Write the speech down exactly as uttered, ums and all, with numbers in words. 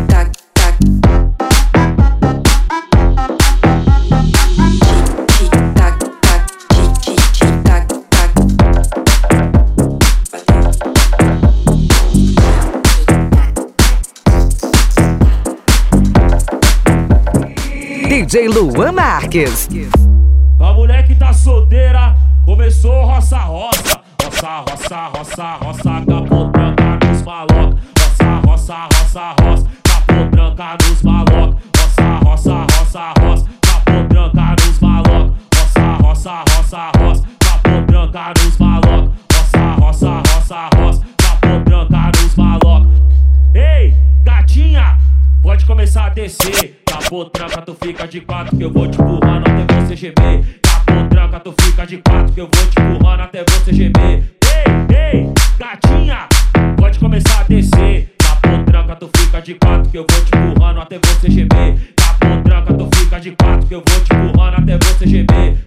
tic-tac, tac. Tic-tac, tac, tic-tic-tic-tac, tac. D J Luan Marques. A mulher que tá solteira começou roça, roça. Roça, roça, roça, roça, capotranca nos maloca. Roça, roça, roça, roça, capotranca nos maloca. Roça, roça, roça, roça, capotranca nos maloca. Roça, roça, roça, roça, capotranca nos maloca. Roça, roça, roça, roça, capotranca nos maloca. Ei, gatinha, pode começar a descer. Capotranca, tu fica de quatro que eu vou te empurrando até você gemer. Capotranca, tu fica de quatro que eu vou te empurrando até você gemer. Ei, ei, gatinha, pode começar a descer. Capotranca, tu fica de quatro que eu vou te empurrando até você gemer. Capotranca, tu fica de quatro que eu vou te empurrando até você gemer.